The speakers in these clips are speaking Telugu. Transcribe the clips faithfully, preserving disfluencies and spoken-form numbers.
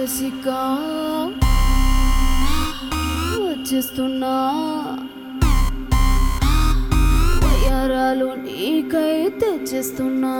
రసికా వచ్చేస్తున్నా వయ్యారాలు నీకై తెచ్చేస్తున్నా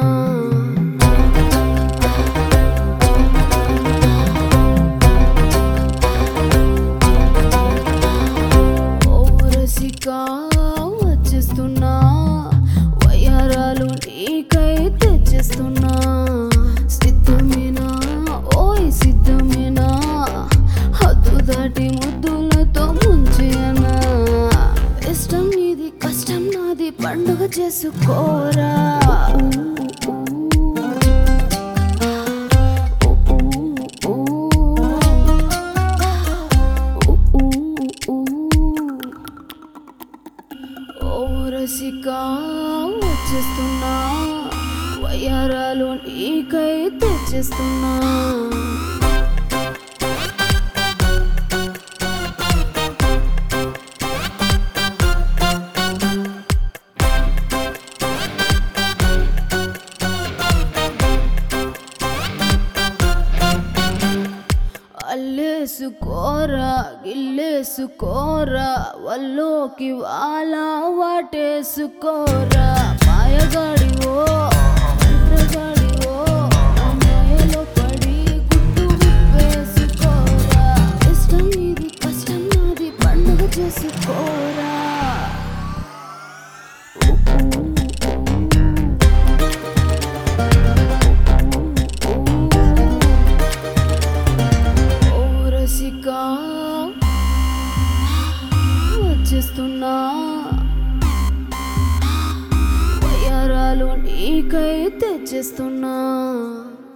ఓ రసికా వచ్చేస్తున్నా వయ్యారాలు నీకై తెచ్చేస్తున్నా సిద్ధమేనా ఓయ్ సిద్ధమేనా హద్దు దాటి ముద్దులతో ముంచేయనా ఇష్టం నీది కష్టం నాది పండుగ చేసుకోరా ఓ రసికా వచ్చేస్తున్నా వయ్యారాలు నీకై తెచ్చేస్తున్నా అల్లేసుకోరా గిల్లేసుకోరా వల్లోకి వాలా వాటేసుకోరా మాయగాడివో మంత్రగాడివో మాయలో పడి గుట్టు విప్పేసుకోరా ఇష్టం నీది కష్టం నాది పండుగ చేసుకోరా రసికా వచ్చేస్తున్నా వయ్యారాలు నీకై తెచ్చేస్తున్నా.